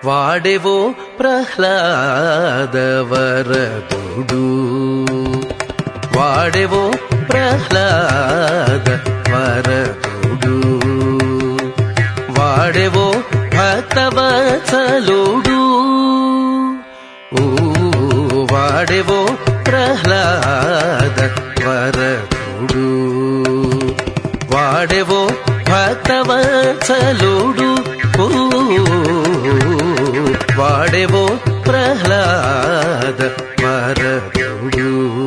వాడెవో ప్రహ్లాద వరదుడు, వాడెవో ప్రహ్లాద వరదుడు, వాడెవో భక్తవత్సలుడు, వాడెవో ప్రహ్లాద వరదుడు, వాడెవో భక్తవత్సలుడు, వాడెవో ప్రహ్లాద వరదుడు,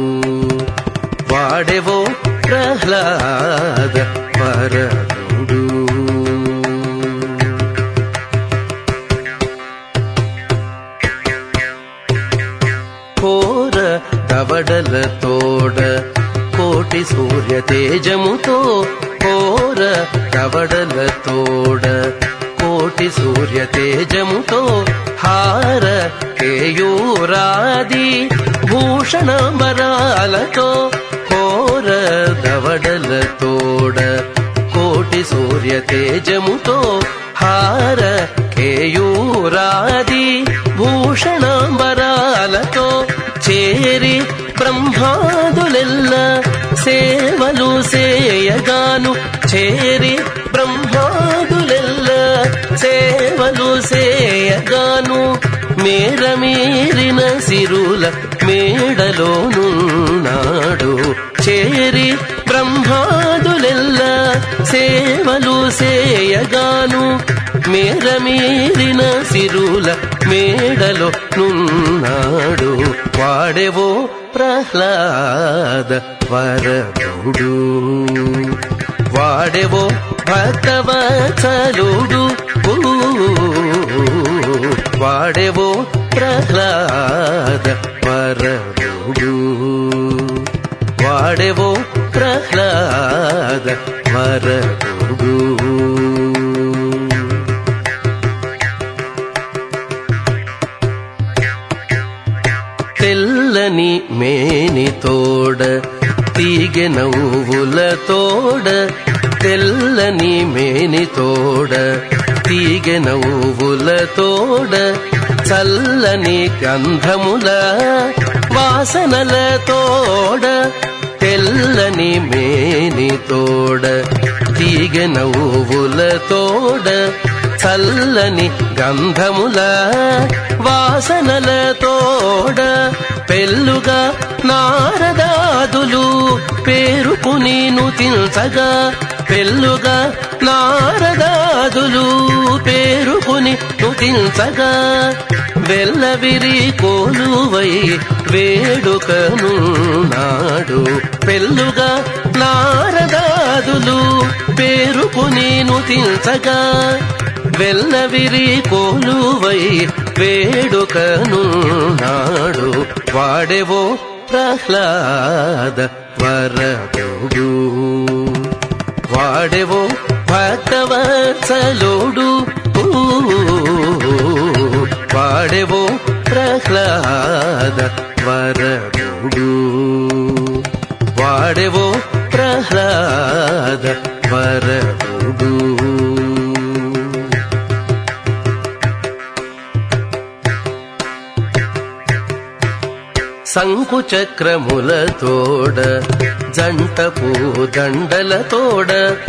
వాడెవో ప్రహ్లాద వరదుడు. కోర దవడలతోడ కోటి సూర్య తేజముతో, కోర దవడలతోడ కోటి సూర్య తేజముతో, హార కేయూరాది భూషణంబరాలతో, కోర దవడలతోడ కోటి సూర్య తేజముతో, హార కేయూరాది భూషణంబరాలతో, చేరి బ్రహ్మాదులెల్ల సేవలు సేయగాను, చేరి బ్రహ్మాదులెల్ల సేవలు సేయగాను, మేరమీరిన సిరుల మేడలోనున్నాడు, చేరి బ్రహ్మాదులెల్ల సేవలు సేయగాను, మేరమీరిన సిరుల మేడలో నున్నాడు, వాడెవో ప్రహ్లాద వరదుడు, వాడెవో భక్తవత్సలుడు, వాడెవో ప్రహ్లాద వరదుడు, వాడెవో ప్రహ్లాద వరదుడు. తెల్లని మేనితోడ తీగె నవ్వులతోడ, తెల్లని మేనితోడ తీగె నవ్వులతోడ, చల్లని గంధముల వాసనలతోడ, తెల్లని మేనితోడ తీగె నవ్వులతోడ, చల్లని గంధముల వాసనలతోడ, పెళ్ళుగా నారదాదులు పేరుకుని నుతించగా, పెళ్ళుగా నారదాదులు పేరుకుని నుతించగా, వెల్లవిరి కోలువై వేడుకనున్నాడు, పెళ్ళుగా నారదాదులు పేరుకుని నుతించగా, వెల్లవిరి కోలువై వేడుకనున్నాడు, వాడెవో ప్రహ్లాద వరదుడు, వాడెవో భక్తవత్సలుడు, వాడెవో ప్రహ్లాద వరదుడు, వాడెవో ప్రహ్లాద వరదుడు. శంకుచక్రములతోడ జంటపు దండలతోడ,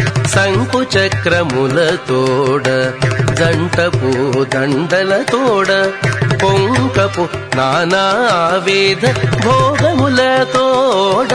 శంకుచక్రములతోడ జంటపు దండలతోడ, పొంకపు నానావేద భోగములతోడ,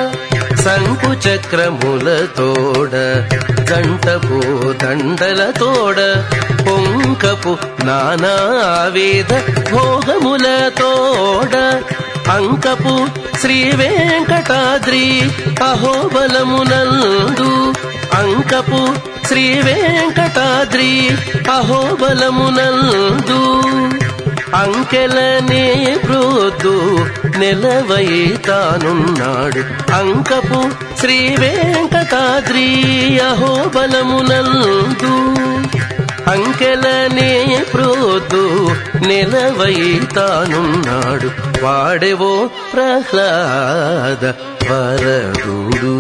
శంకుచక్రములతోడ జంటపు దండలతోడ, పొంకపు నానావేద భోగములతోడ, అంకపు శ్రీ వెంకటాద్రి అహోబలమునందు, అంకపు శ్రీ వెంకటాద్రి అహోబలమునందు, అంకెలనే ప్రొద్దు నెలవై తానున్నాడు, అంకపు శ్రీ వెంకటాద్రి అహోబలమునందు, అంకెలనే ప్రొద్దు నెలవై తానున్నాడు, వాడెవో ప్రహ్లాద వరదుడు,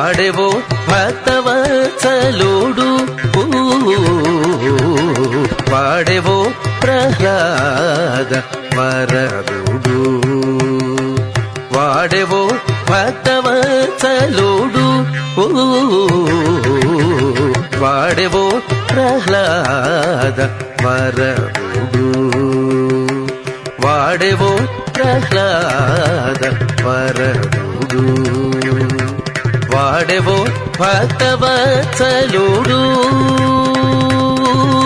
వాడెవో భక్తవత్సలుడు, వాడెవో ప్రహ్లాద వరదుడు వాడెవో భక్తవత్సలుడు వాడెవో ప్రహ్లాద వరదుడు వాడెవో ప్రహ్లాద వరదుడు వాడెవో భక్తవత్సలుడు